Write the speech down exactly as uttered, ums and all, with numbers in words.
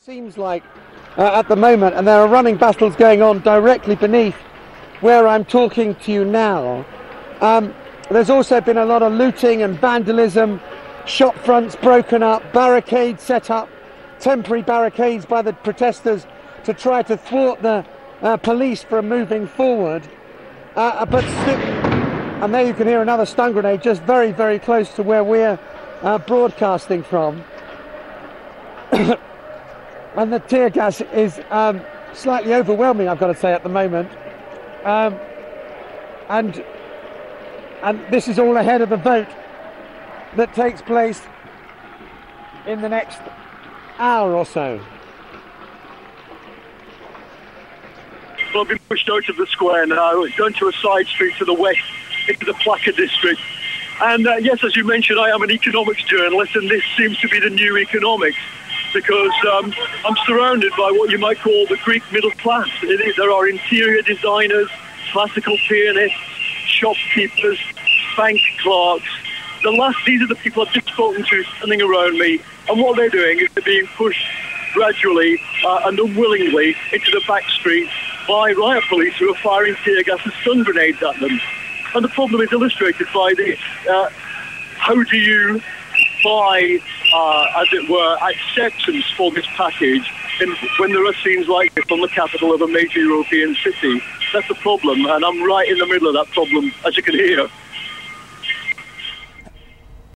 Seems like uh, at the moment, and there are running battles going on directly beneath where I'm talking to you now. Um, there's also been a lot of looting and vandalism, shop fronts broken up, barricades set up, temporary barricades by the protesters to try to thwart the uh, police from moving forward. Uh, but and there you can hear another stun grenade just very, very close to where we're uh, broadcasting from. And the tear gas is um, slightly overwhelming, I've got to say, at the moment. Um, and and this is all ahead of the vote that takes place in the next hour or so. Well, I've been pushed out of the square now, down to a side street to the west, into the Plaka district. And uh, yes, as you mentioned, I am an economics journalist, and this seems to be the new economics. Because um, I'm surrounded by what you might call the Greek middle class. It is, there are interior designers, classical pianists, shopkeepers, bank clerks. The last, these are the people I've just spoken to standing around me, and what they're doing is they're being pushed gradually uh, and unwillingly into the back streets by riot police who are firing tear gas and stun grenades at them. And the problem is illustrated by this. Uh, how do you buy, uh, as it were, acceptance for this package in, when there are scenes like this on the capital of a major European city? That's the problem, and I'm right in the middle of that problem, as you can hear.